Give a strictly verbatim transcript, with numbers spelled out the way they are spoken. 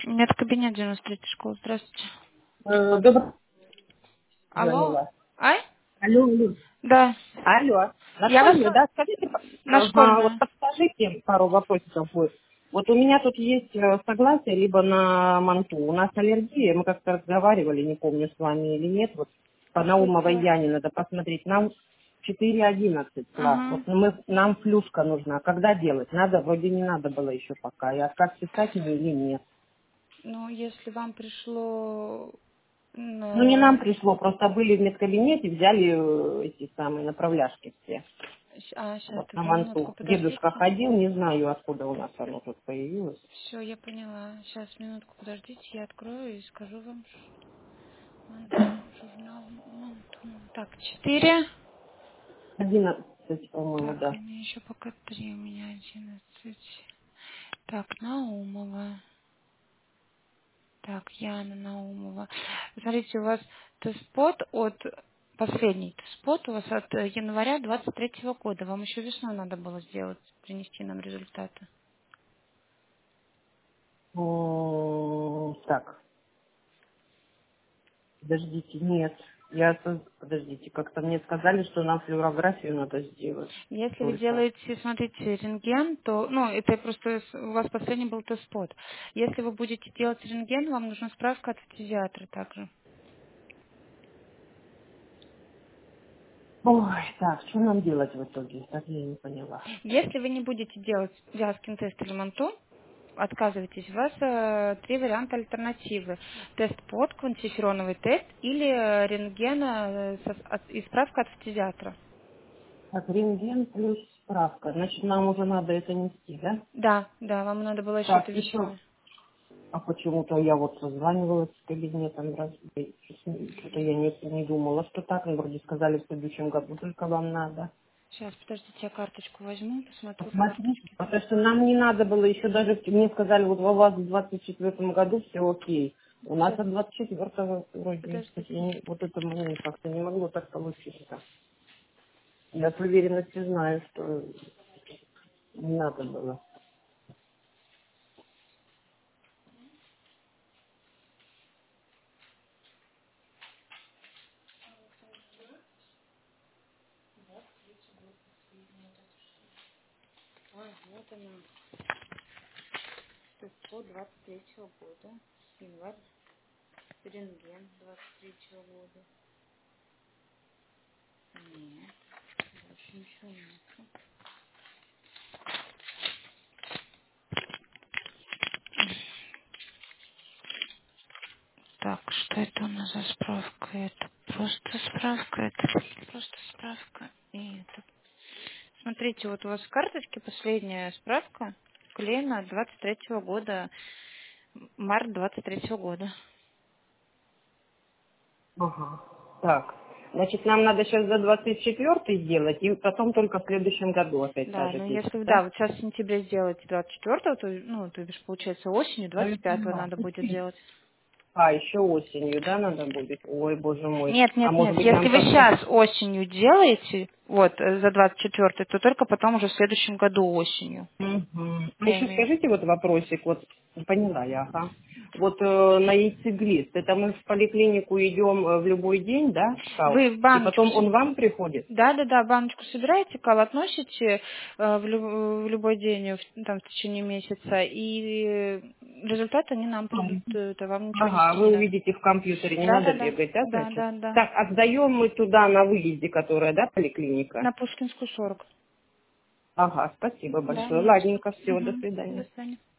Нет, кабинет девяносто третья школа. Здравствуйте. Э, Добрый Алло? звонила. Ай? Алло, алло. Да. Алло. На Я вас школьную, слышу. да? Скажите, по- На ага, вот школьную. подскажите пару вопросиков будет. Вот у меня тут есть э, согласие либо на манту. У нас аллергия, мы как-то разговаривали, не помню, с вами или нет. Вот по Какой Наумовой класс? Яне надо посмотреть. Нам четыре одиннадцать класс. Ага. Вот мы, нам флюшка нужна. Когда делать? Надо? Вроде не надо было еще пока. Я как писать мне или нет? Ну, если вам пришло... Ну, не нам м, пришло, просто были в медкабинете, взяли э, эти самые направляшки все. щ- А, сейчас, Вот на только минутку, манту. Дедушка подождите. ходил, не знаю, откуда у нас оно тут появилось. Все, я поняла. Сейчас, минутку, подождите, я открою и скажу вам. Манту, журнал, манту. Так, четыре. Одиннадцать, по-моему, Так, да. у меня еще пока три, у меня одиннадцать. Так, Наумова. Так, Яна Наумова. Смотрите, у вас тест-спот от... Последний тест-спот у вас от э, января двадцать третьего года. Вам еще весной надо было сделать, принести нам результаты. М, Так, подождите, нет. Я, со- подождите, как-то мне сказали, что нам флюорографию надо сделать Если вы только. делаете, смотрите, рентген, то, ну, это просто с- у вас последний был тест-спот. Если вы будете делать рентген, вам нужна справка от фтизиатра также. Ой, так, что нам делать в итоге? Так я не поняла. Если вы не будете делать диаскин-тест или манту, отказываетесь, у вас э, три варианта альтернативы. Тест под, квантифероновый тест или э, рентген э, со- от- и справка от фтизиатра. Так, рентген плюс справка. Значит, нам уже надо это нести, да? Да, да, вам надо было еще это Так, еще весной. А почему-то я вот созванивалась с кабинетом, раз, что-то я не, не думала, что так, ну, вроде сказали в следующем году только вам надо. Сейчас, подождите, я карточку возьму, посмотрю Посмотрите, карточки. потому что нам не надо было еще даже, в- мне сказали, вот у вас в двадцать четвертом году все окей. У нас Сейчас, от двадцать четвертого вроде, кстати, подождите. я не- вот это мне как-то не могло так получиться. Я с уверенностью знаю, что не надо было. Ой, вот она, тест-под двадцать третьего года, январь, рентген двадцать третьего года. Нет, больше ничего нет. Так, что это у нас за справка? Это просто справка, это просто справка. И это... Смотрите, вот у вас в карточке последняя справка вклеена двадцать третьего года, март двадцать третьего года. Ага. Так, значит, нам надо сейчас за двадцать четвертый сделать, и потом только в следующем году опять та Да, же ну песня, если вы, да? да, вот сейчас в сентябре сделаете двадцать четвертого, то, ну, то бишь, получается, осенью Ну, я двадцать пятого поняла. надо будет Успеть. делать. А, еще осенью, да, надо будет? Ой, боже мой. Нет, А нет, может нет, быть, если нам вы как-то... сейчас осенью делаете, вот, э, за двадцать четвертый, то только потом уже в следующем году осенью. Мгм. А Я еще имею в виду. скажите вот вопросик, вот, не поняла я, ага. Вот э, на яйцеглист, это мы в поликлинику идем э, в любой день, да, кал, Вы в и баночку, потом он вам приходит? да, да, да, баночку собираете, кал относите э, в, лю- в любой день, в, там, в течение месяца, и результаты они нам придут, Мгм. э, это вам ничего Ага, нести не вы надо. увидите в компьютере, не Да, надо да, да, бегать, да, да, значит? да, да. Так, отдаем мы туда на выезде, которая, да, поликлиника? На Пушкинскую сорок. Ага, спасибо Да, большое. не за что. Ладненько, все, до Мгм. До свидания. свидания.